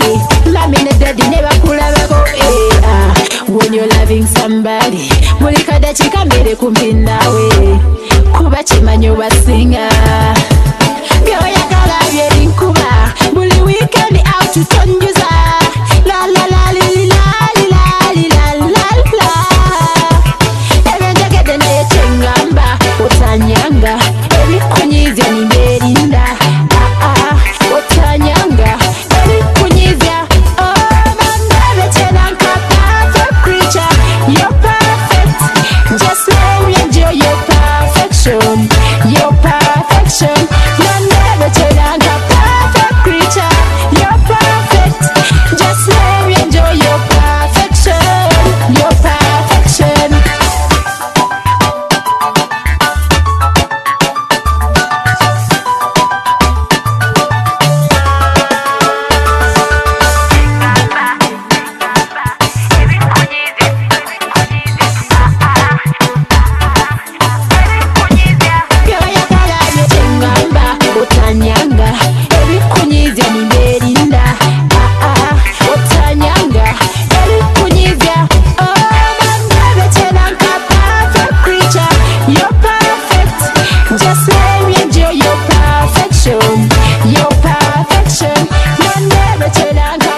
Lamine daddy never kulabako. When you're loving somebody, mulika dakika mbere kumpi nawe. Kuba chimanyo basinga. Byoyagala byeri nkuba. Buli weekend out tutonjuza. La la la li la li la li la la la. Ebenjagede naye chengamba. Otanyanga. Ebikunyizya nimberinda. Otanyanga. Ebikunyizya. Oh mama bechelanka perfect creature. You're perfect. Just let me enjoy your perfection. Your perfection. Mama bechelanka perfect creature. You're perfect. Just let me enjoy your perfection. Your perfection. Byoyagala byechengamba. Otanyanga. Ebikunyizya nimberinda. Otanyanga. Ebikunyizya. Oh mama bechelanka perfect creature. You're perfect. Just let me enjoy your perfection. Your perfection. Mama bechelanka